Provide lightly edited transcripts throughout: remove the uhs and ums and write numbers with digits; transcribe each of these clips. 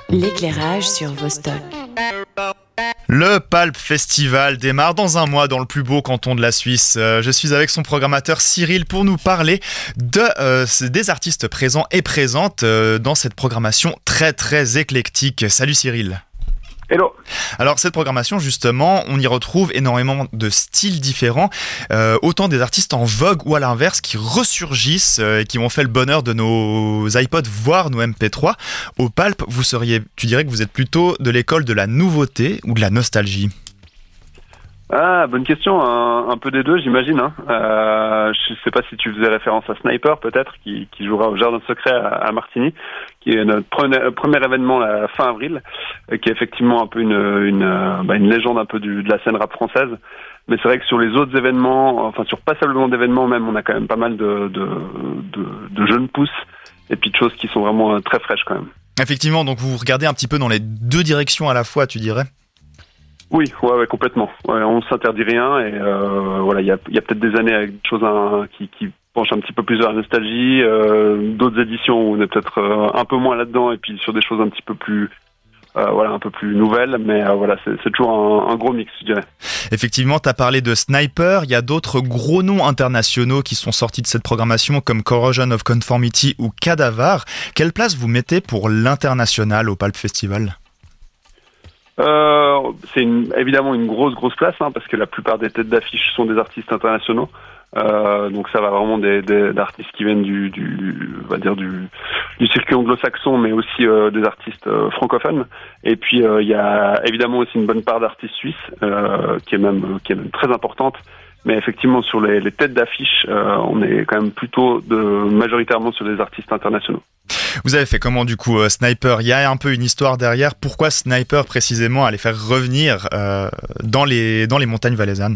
L'éclairage sur Vostok. Le Palp Festival démarre dans un mois dans le plus beau canton de la Suisse. Je suis avec son programmateur Cyril pour nous parler des artistes présents et présentes dans cette programmation très très éclectique. Salut Cyril. Hello. Alors cette programmation justement, on y retrouve énormément de styles différents, autant des artistes en vogue ou à l'inverse qui ressurgissent et qui ont fait le bonheur de nos iPods voire nos MP3. Au Palp, tu dirais que vous êtes plutôt de l'école de la nouveauté ou de la nostalgie? Ah, bonne question. Un peu des deux, j'imagine. Je sais pas si tu faisais référence à Sniper, peut-être, qui jouera au Jardin Secret à Martigny, qui est notre premier événement la fin avril, qui est effectivement un peu une légende un peu de la scène rap française. Mais c'est vrai que sur les autres événements, enfin sur passablement d'événements même, on a quand même pas mal de jeunes pousses et puis de choses qui sont vraiment très fraîches quand même. Effectivement, donc vous regardez un petit peu dans les deux directions à la fois, tu dirais? Oui, ouais, complètement. Ouais, on s'interdit rien et voilà, il y a peut-être des années avec des choses qui penchent un petit peu plus vers la nostalgie, d'autres éditions où on est peut-être un peu moins là-dedans et puis sur des choses un petit peu plus un peu plus nouvelles, mais voilà, c'est toujours un gros mix, je dirais. Effectivement, tu as parlé de Sniper, il y a d'autres gros noms internationaux qui sont sortis de cette programmation comme Corrosion of Conformity ou Cadavar. Quelle place vous mettez pour l'international au Palp Festival ? C'est évidemment une grosse place, parce que la plupart des têtes d'affiche sont des artistes internationaux. Donc ça va vraiment d'artistes qui viennent du circuit anglo-saxon, mais aussi des artistes francophones. Et puis il y a évidemment aussi une bonne part d'artistes suisses, qui est même très importante. Mais effectivement, sur les têtes d'affiche, on est quand même plutôt majoritairement sur des artistes internationaux. Vous avez fait comment du coup Sniper? Il y a un peu une histoire derrière. Pourquoi Sniper précisément allait faire revenir dans les montagnes valaisannes?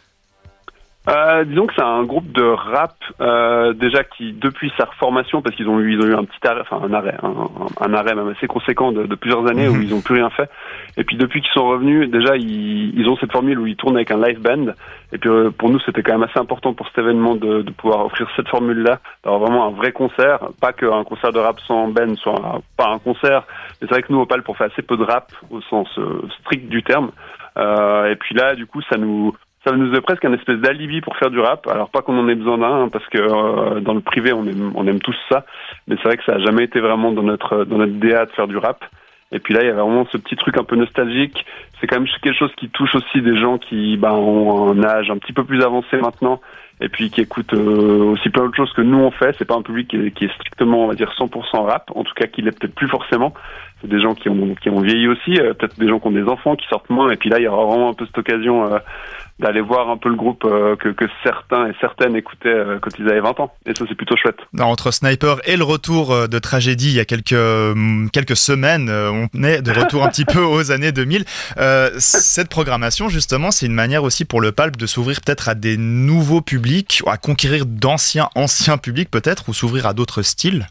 Disons que c'est un groupe de rap déjà qui, depuis sa reformation, parce qu'ils ont eu un petit arrêt, enfin un arrêt même assez conséquent de plusieurs années où ils n'ont plus rien fait. Et puis depuis qu'ils sont revenus, déjà ils ont cette formule où ils tournent avec un live band. Et puis pour nous c'était quand même assez important pour cet événement de pouvoir offrir cette formule-là, d'avoir vraiment un vrai concert, pas qu'un concert de rap sans band soit pas un concert. Mais c'est vrai que nous au Palp on fait assez peu de rap au sens strict du terme. Et puis là du coup ça nous est presque un espèce d'alibi pour faire du rap. Alors pas qu'on en ait besoin d'un, parce que dans le privé on aime tous ça, mais c'est vrai que ça a jamais été vraiment dans notre DA de faire du rap. Et puis là il y a vraiment ce petit truc un peu nostalgique. C'est quand même quelque chose qui touche aussi des gens qui ont un âge un petit peu plus avancé maintenant, et puis qui écoutent aussi plein d'autres choses que nous on fait. C'est pas un public qui est strictement, on va dire, 100% rap, en tout cas qui l'est peut-être plus forcément. C'est des gens qui ont vieilli aussi, peut-être des gens qui ont des enfants qui sortent moins, et puis là il y aura vraiment un peu cette occasion d'aller voir un peu le groupe que certains et certaines écoutaient quand ils avaient 20 ans. Et ça, c'est plutôt chouette. Entre Sniper et le retour de Tragédie il y a quelques semaines, on est de retour un petit peu aux années 2000. Cette programmation, justement, c'est une manière aussi pour le Palp de s'ouvrir peut-être à des nouveaux publics, à conquérir anciens publics peut-être, ou s'ouvrir à d'autres styles.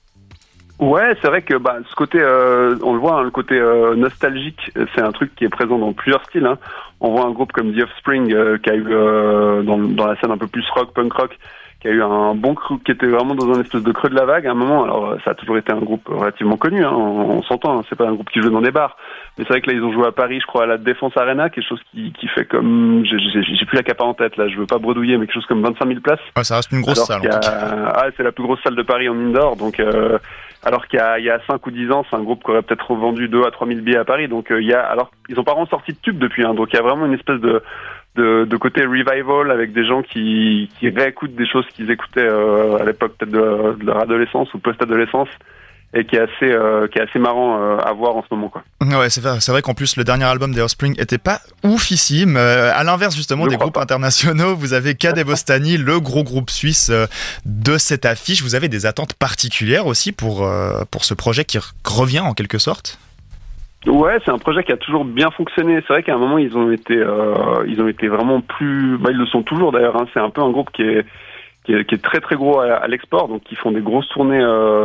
Ouais, c'est vrai que ce côté, on le voit, le côté nostalgique, c'est un truc qui est présent dans plusieurs styles. On voit un groupe comme The Offspring qui a eu dans la scène un peu plus rock, punk rock, qui a eu un bon creux, qui était vraiment dans un espèce de creux de la vague à un moment. Alors ça a toujours été un groupe relativement connu, on s'entend, c'est pas un groupe qui joue dans des bars. Mais c'est vrai que là ils ont joué à Paris, je crois à la Défense Arena, quelque chose qui fait comme, j'ai plus la capa en tête là, je veux pas bredouiller, mais quelque chose comme 25 000 places. Ouais, ça reste une grosse salle. C'est la plus grosse salle de Paris en indoor, donc alors qu'il y a 5 ou 10 ans, c'est un groupe qui aurait peut-être revendu 2 à 3 000 billets à Paris. Donc alors ils ont pas vraiment sorti de tube depuis, donc il y a vraiment une espèce de côté revival avec des gens qui réécoutent des choses qu'ils écoutaient à l'époque peut-être de leur adolescence ou post-adolescence, et qui est assez marrant à voir en ce moment, quoi. Ouais, c'est vrai qu'en plus le dernier album des Offspring était pas oufissime. À l'inverse justement des groupes internationaux, vous avez Cadet Bostani, le gros groupe suisse de cette affiche. Vous avez des attentes particulières aussi pour ce projet qui revient en quelque sorte? Ouais, c'est un projet qui a toujours bien fonctionné. C'est vrai qu'à un moment ils ont été vraiment plus, ils le sont toujours d'ailleurs. C'est un peu un groupe qui est très très gros à l'export, donc ils font des grosses tournées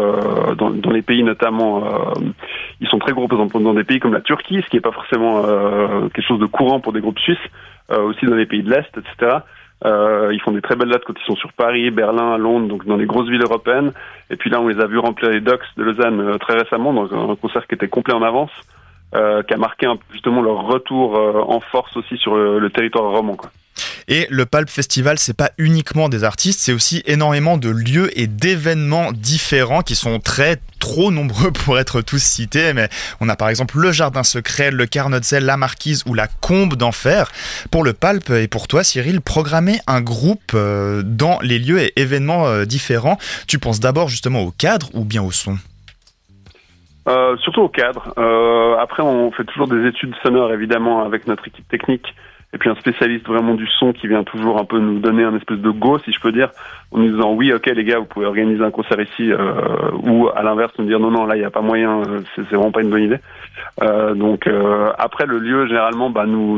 dans les pays notamment. Ils sont très gros par exemple dans des pays comme la Turquie, ce qui est pas forcément quelque chose de courant pour des groupes suisses, aussi dans les pays de l'Est, etc. Ils font des très belles dates quand ils sont sur Paris, Berlin, Londres, donc dans les grosses villes européennes. Et puis là, on les a vus remplir les Docks de Lausanne très récemment, dans un concert qui était complet en avance, qui a marqué justement leur retour en force aussi sur le territoire roman, quoi. Et le Pulp Festival, c'est pas uniquement des artistes, c'est aussi énormément de lieux et d'événements différents qui sont trop nombreux pour être tous cités. Mais on a par exemple le Jardin Secret, le Carnotzel, la Marquise ou la Combe d'Enfer. Pour le Pulp et pour toi, Cyril, programmer un groupe dans les lieux et événements différents, tu penses d'abord justement au cadre ou bien au son ? Surtout au cadre. Après, on fait toujours des études sonores, évidemment, avec notre équipe technique. Et puis un spécialiste vraiment du son qui vient toujours un peu nous donner un espèce de go, si je peux dire, en nous disant oui, ok les gars, vous pouvez organiser un concert ici, ou à l'inverse nous dire non, là il n'y a pas moyen, c'est vraiment pas une bonne idée. Donc après le lieu, généralement,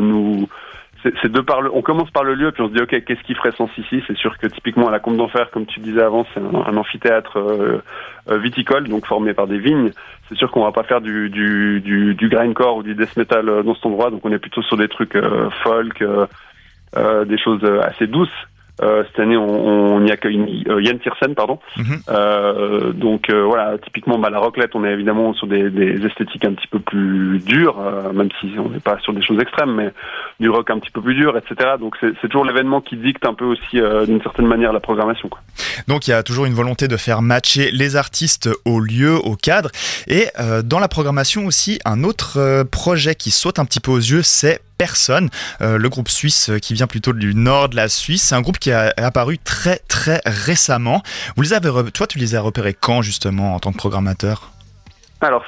c'est on commence par le lieu, puis on se dit ok, qu'est-ce qui ferait sens ici ? C'est sûr que typiquement à la Combe d'Enfer, comme tu disais avant, c'est un amphithéâtre viticole, donc formé par des vignes. C'est sûr qu'on va pas faire du grindcore ou du death metal dans cet endroit, donc on est plutôt sur des trucs folk, des choses assez douces. Cette année, on y accueille Yann Tiersen, pardon. Donc voilà, typiquement, la raclette, on est évidemment sur des esthétiques un petit peu plus dures, même si on n'est pas sur des choses extrêmes, mais du rock un petit peu plus dur, etc. Donc c'est toujours l'événement qui dicte un peu aussi, d'une certaine manière, la programmation, quoi. Donc il y a toujours une volonté de faire matcher les artistes au lieu, au cadre. Et dans la programmation aussi, un autre projet qui saute un petit peu aux yeux, c'est Personne, le groupe suisse qui vient plutôt du nord de la Suisse. C'est un groupe qui est apparu très très récemment. Toi, tu les as repérés quand justement en tant que programmateur ? Alors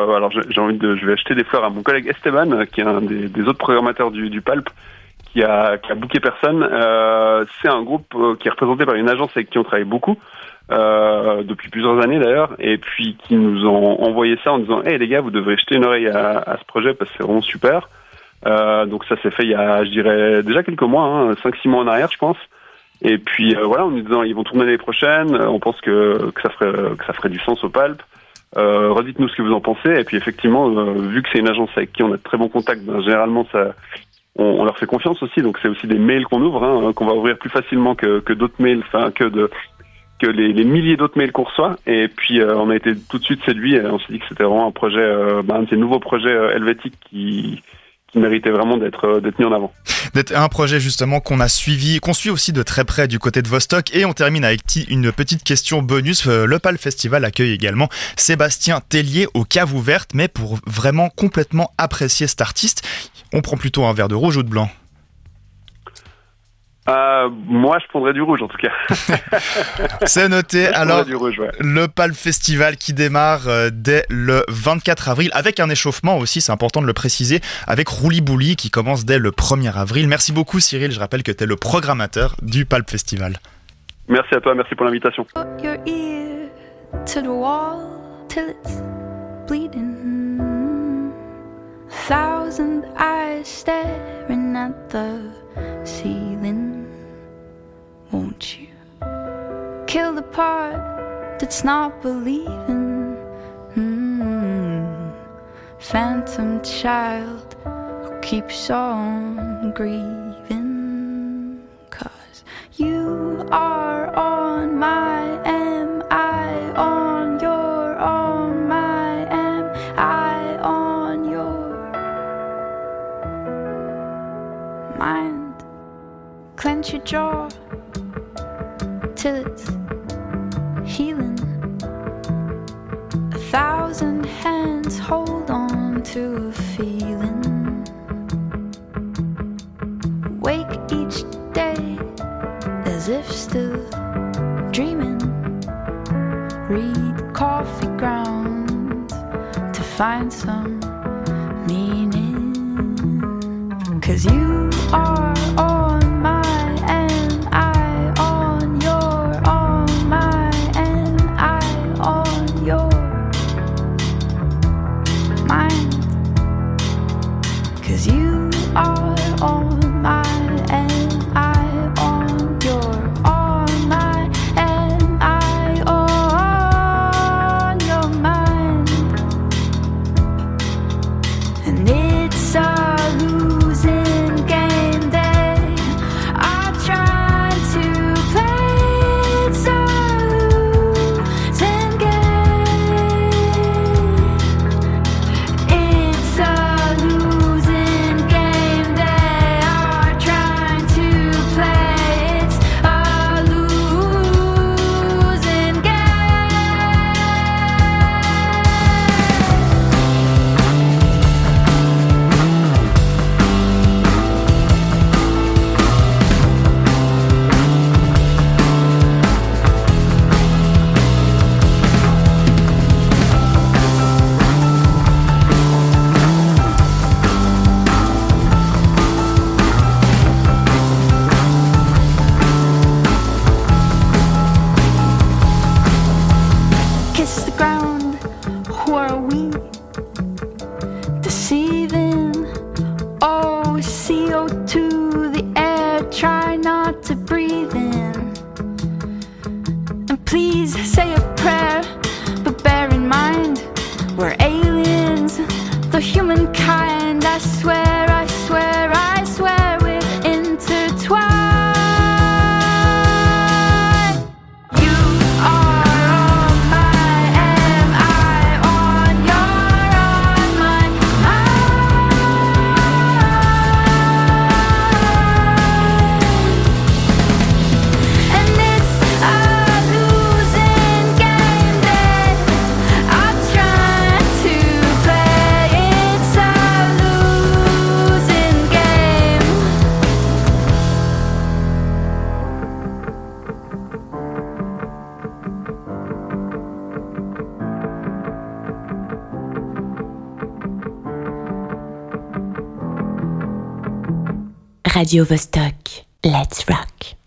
je vais acheter des fleurs à mon collègue Esteban, qui est un des autres programmateurs du Pulp, qui a booké Personne. C'est un groupe qui est représenté par une agence avec qui on travaille beaucoup. Depuis plusieurs années d'ailleurs, et puis qui nous ont envoyé ça en disant hey les gars, vous devrez jeter une oreille à ce projet parce que c'est vraiment super. Donc ça s'est fait il y a, je dirais, déjà quelques mois, 5-6 mois en arrière, je pense. Et puis voilà, en nous disant ils vont tourner l'année prochaine, on pense que ça ferait du sens au Pulp. Redites-nous ce que vous en pensez. Et puis effectivement, vu que c'est une agence avec qui on a de très bons contacts, généralement on leur fait confiance aussi. Donc c'est aussi des mails qu'on ouvre, qu'on va ouvrir plus facilement que d'autres mails, que les milliers d'autres mails qu'on reçoit. Et puis on a été tout de suite séduits. Et on s'est dit que c'était vraiment un projet, un de ces nouveaux projets helvétiques qui méritait vraiment d'être mis en avant. D'être un projet justement qu'on suit aussi de très près du côté de Vostok. Et on termine avec une petite question bonus. Le Pulp Festival accueille également Sébastien Tellier aux Caves Ouvertes, mais pour vraiment complètement apprécier cet artiste, on prend plutôt un verre de rouge ou de blanc ? Moi, je prendrais du rouge en tout cas. C'est noté. Alors, du rouge, ouais. Le Pulp Festival qui démarre dès le 24 avril avec un échauffement aussi, c'est important de le préciser, avec Rouli Bouli qui commence dès le 1er avril. Merci beaucoup Cyril, je rappelle que tu es le programmateur du Pulp Festival. Merci à toi, merci pour l'invitation. Put your ear to the wall till it's bleeding. 1,000 eyes staring at the ceiling. Won't you kill the part that's not believing? Phantom child who keeps on grieving. 'Cause you are on my, am I on your, on my, am I on your mind? Clench your jaw till it's healing. 1,000 hands hold on to a feeling. Wake each day as if still dreaming. Read coffee grounds to find some meaning. 'Cause you are on my, am I on your, on my, am I on your mind? 'Cause you are on my, am I on your, on my, am I on your mind? And it's a losing game day. I try are we deceiving? Oh, CO2, the air, try not to breathe in. And please say a prayer, but bear in mind, we're aliens, the humankind. I swear, I swear, I swear we're intertwined. You are on my, am I on your, on my mind. And it's a losing game that I'm trying to play. It's a losing game. Radio Vostok. Let's rock.